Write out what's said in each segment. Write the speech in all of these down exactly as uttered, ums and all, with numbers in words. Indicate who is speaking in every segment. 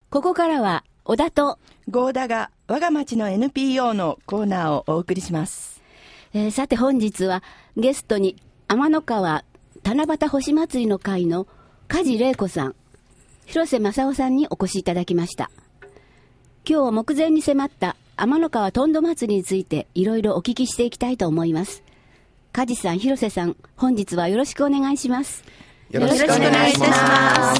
Speaker 1: ここからは小田と
Speaker 2: 合田が我が町の エヌピーオー のコーナーをお送りします。
Speaker 1: えー、さて本日はゲストに天の川七夕星祭りの会の梶玲子さん、広瀬正夫さんにお越しいただきました。今日は目前に迫った天の川とんど祭りについていろいろお聞きしていきたいと思います。梶さん、広瀬さん、本日はよろしくお願いします。
Speaker 2: よろしくお願いします。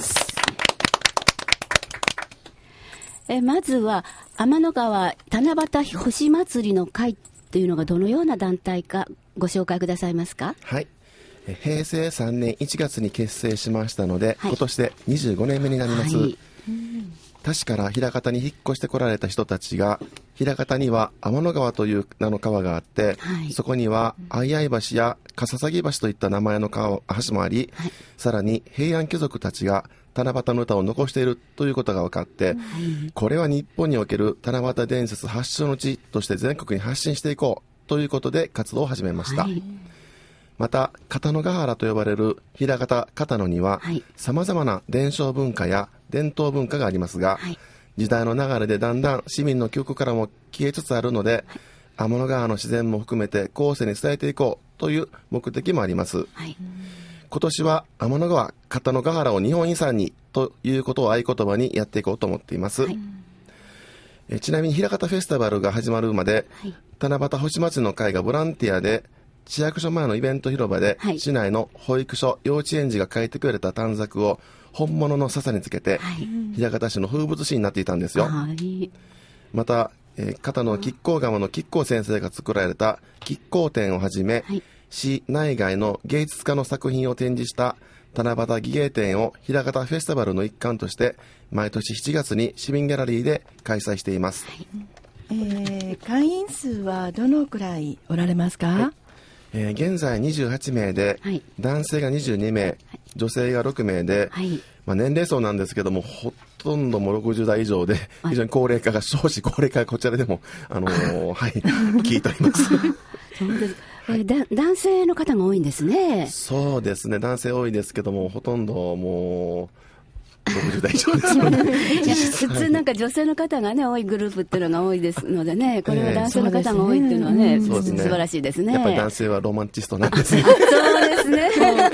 Speaker 1: えまずは天の川七夕星祭りの会というのがどのような団体かご紹介くださいますか。
Speaker 3: はい、へいせいさんねんいちがつに結成しましたので、はい、今年でにじゅうごねんめになります、はい、他市から枚方に引っ越してこられた人たちが、枚方には天の川という名の川があって、はい、そこには相合橋や笠崎橋といった名前の川橋もあり、はい、さらに平安貴族たちが七夕の歌を残しているということが分かって、はい、これは日本における七夕伝説発祥の地として全国に発信していこうということで活動を始めました、はい、また片野ヶ原と呼ばれる枚方片野にはさまざまな伝承文化や伝統文化がありますが、はい、時代の流れでだんだん市民の記憶からも消えつつあるので、はい、天の川の自然も含めて後世に伝えていこうという目的もあります、はい、今年は天の川片野ヶ原を日本遺産にということを合言葉にやっていこうと思っています、はい、えちなみに枚方フェスティバルが始まるまで、はい、七夕星祭りの会がボランティアで市役所前のイベント広場で、はい、市内の保育所幼稚園児が書いてくれた短冊を本物の笹につけて、はい、枚方市の風物詩になっていたんですよ、はい、また、えー、片野亀甲窯の亀甲先生が作られた亀甲展をはじめ、はい、市内外の芸術家の作品を展示した七夕技芸展を枚方フェスティバルの一環として毎年しちがつに市民ギャラリーで開催しています、はい、
Speaker 2: えー、会員数はどのくらいおられますか。はい、
Speaker 3: えー、現在にじゅうはちめいで、はい、男性がにじゅうにめい、はい、女性がろくめいで、はい、まあ、年齢層なんですけどもほとんどもろくじゅうだい以上で非常に高齢化が少子高齢化がこちらでも、あのーはい、聞いております
Speaker 1: そうです、えー、だ男性の方が多いんですね。
Speaker 3: そうですね、男性多いですけどもほとんどもうろくじゅうだい以上ですよね
Speaker 1: 普通なんか女性の方がね多いグループっていうのが多いですのでね、これは男性の方が多いっていうのはね、えー、そうですね、素晴らしいですね。
Speaker 3: やっぱり男性はロマンチストなんですね
Speaker 1: そうですね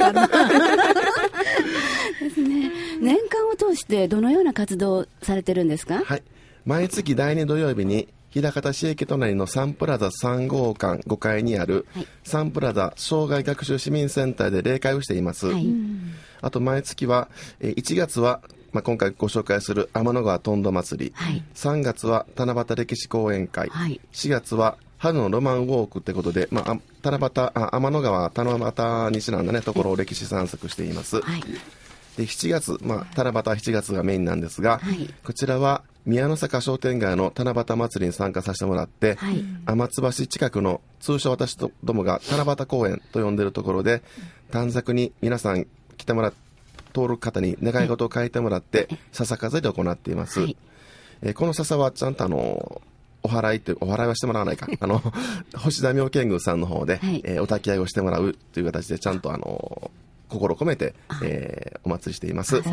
Speaker 1: ですね。年間を通してどのような活動をされてるんですか。
Speaker 3: はい、毎月だいに土曜日に枚方市駅隣のサンプラザさん号館ごかいにある、はい、サンプラザ障害学習市民センターで例会をしています、はい、あと毎月はいちがつは、まあ、今回ご紹介する天の川とんど祭り、はい、さんがつは七夕歴史講演会、はい、しがつは春のロマンウォークということで、まあ、七夕あ天の川七夕にちなんだ、ね、ところを歴史散策しています、はい、でしちがつ、まあ、七夕はしちがつがメインなんですが、はい、こちらは宮の坂商店街の七夕祭りに参加させてもらって、はい、天津橋近くの通称私どもが七夕公園と呼んでいるところで短冊に皆さん来てもらっ通る方に願い事を書いてもらって笹飾りで行っています、はい、えー、この笹はちゃんとあのお祓いというお祓いはしてもらわないかあの星田妙見宮さんの方で、はい、えー、お焚き上げをしてもらうという形でちゃんとあの心込めて、えー、お祭りしています、はい、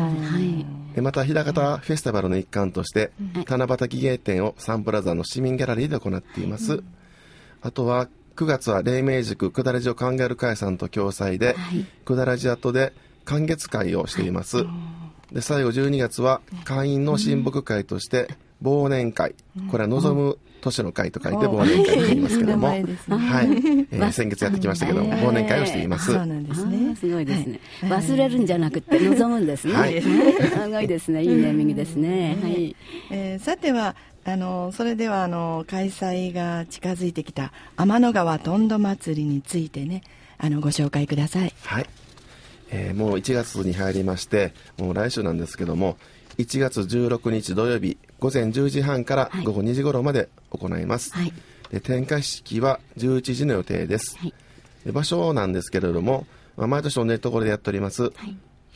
Speaker 3: また枚方フェスティバルの一環として、はい、七夕技芸展をサンプラザの市民ギャラリーで行っています、はい、あとはくがつは黎明塾くだらじを考える会さんと共催で、はい、くだらじ跡で観月会をしています、はい、で最後じゅうにがつは会員の親睦会として忘年会、これは望む年の会と書いて忘年会と言いますけども、はい、えー、先月やってきましたけども、忘年会をしています。
Speaker 2: そうなんですね。
Speaker 1: すごいですね、はい、忘れるんじゃなくて望むんですね、はい、すごいですね、いいネーミングですね、はい、
Speaker 2: えー、さてはあのそれではあの開催が近づいてきた天の川とんど祭りについてね、あのご紹介ください。
Speaker 3: はい、えー、もういちがつに入りまして、もう来週なんですけども、いちがつじゅうろくにち土曜日ごぜんじゅうじはんからごごにじ頃まで行います、はい、で点火式はじゅういちじの予定です、はい、で場所なんですけれども、まあ、毎年同じところでやっております、はい、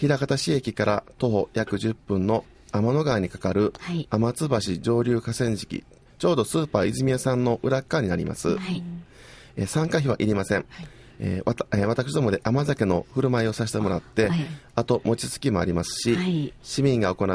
Speaker 3: 枚方市駅から徒歩約じゅっぷんの天の川にかかる天津橋上流河川敷、ちょうどスーパー泉屋さんの裏側になります、はい、え参加費はいりません、はい、えー、わたえー、私どもで甘酒の振る舞いをさせてもらって、はい、あと餅つきもありますし、はい、市民が行う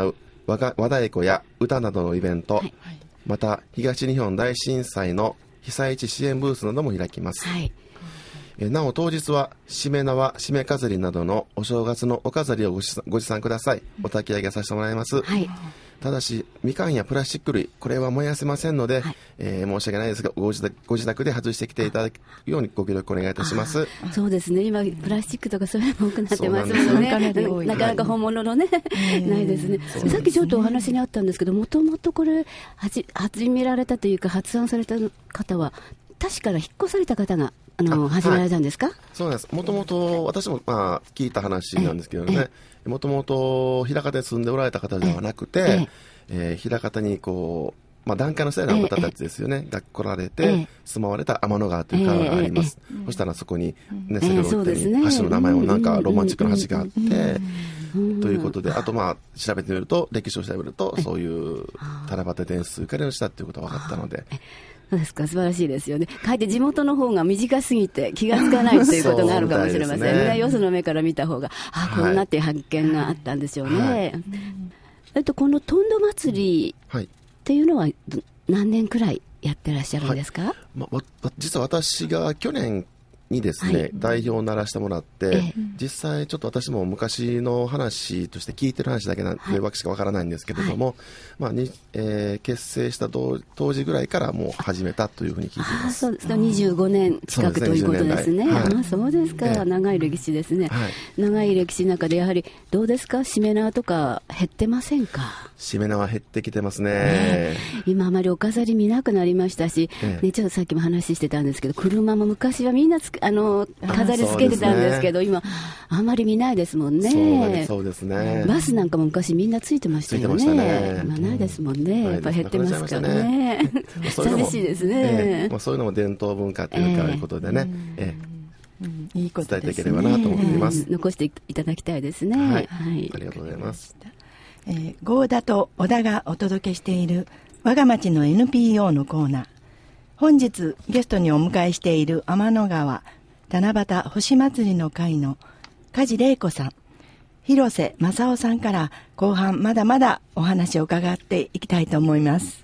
Speaker 3: 和が和太鼓や歌などのイベント、
Speaker 1: はい、
Speaker 3: また東日本大震災の被災地支援ブースなども開きます、はい、えなお当日はしめ縄、しめ飾りなどのお正月のお飾りをご持参ください。お焚き上げさせてもらいます、はい、ただしみかんやプラスチック類、これは燃やせませんので、はい、えー、申し訳ないですがご自宅、ご自宅で外してきていただくようにご協力お願いいたします。
Speaker 1: そうですね、今プラスチックとかそういうの多くなってますので、ね、なかなか本物のね、はい、ないですね。さっきちょっとお話にあったんですけど、もともとこれ始められたというか発案された方は確か引っ越された方があの始められたんですか？はい、
Speaker 3: そうなんです。もともと私もまあ聞いた話なんですけどね、もともと枚方で住んでおられた方ではなくて、えー、枚方にこう、まあ、檀家の世代の方たちですよね、が来られて住まわれた天の川という川があります、えーえー、そしたらそこに、ね、先ほど言ったように橋の名前もなんかロマンチックな橋があって、ということで、あとまあ調べてみると、歴史を調べるとそういう七夕伝数からのしたということが分かったので、
Speaker 1: そうですか、素晴らしいですよね。かえって地元の方が短すぎて気がつかないということがあるかもしれませんね。ね、よその目から見た方が、ああ、こんなっていう発見があったんでしょうね。はい、えっと、このとんど祭りっていうのは何年くらいやってらっしゃるんですか？はい、
Speaker 3: まあ、実は私が去年にですね、はい、代表をならしてもらって、ええ、実際ちょっと私も昔の話として聞いてる話だけなんでわけしかわからないんですけれども、はい、まあにえー、結成した当時ぐらいからもう始めたというふうに聞いています。
Speaker 1: そうですか、にじゅうごねん近くということですね。はい、あ、そうですか、ええ、長い歴史ですね。はい、長い歴史の中でやはりどうですか、しめ縄とか減ってませんか？
Speaker 3: しめ縄減ってきてますね。
Speaker 1: ね、今あまりお飾り見なくなりましたし、ええね、ちょっとさっきも話してたんですけど、車も昔はみんなつあの飾りつけてたんですけど、ね、今あんまり見ないですもんね。
Speaker 3: そうですね。
Speaker 1: バスなんかも昔みんなついてましたよね。ついてましたね。今ないですもんね。うん、やっぱ減ってますからね。寂しいですね。
Speaker 3: えーまあ、そういうのも伝統文化というか、いうことでね、えーうん、いいことですね、伝えていければなと思っています。えー、
Speaker 1: 残していただきたいですね。
Speaker 3: はい。はい、ありがとうございます。
Speaker 2: えー、合田と小田がお届けしている我が町の エヌピーオー のコーナー。本日ゲストにお迎えしている天の川七夕星祭りの会の梶玲子さん、広瀬正夫さんから後半まだまだお話を伺っていきたいと思います。